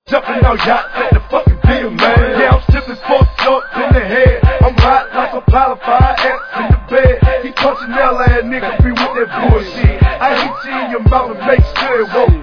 Jumping out yachts at the fucking deal, man. Yeah, I'm sipping fucked up in the head. I'm hot like a pile of fire ants in the bed. He punching L ass niggas be with that bullshit. I hit you in your mouth and make sure it won't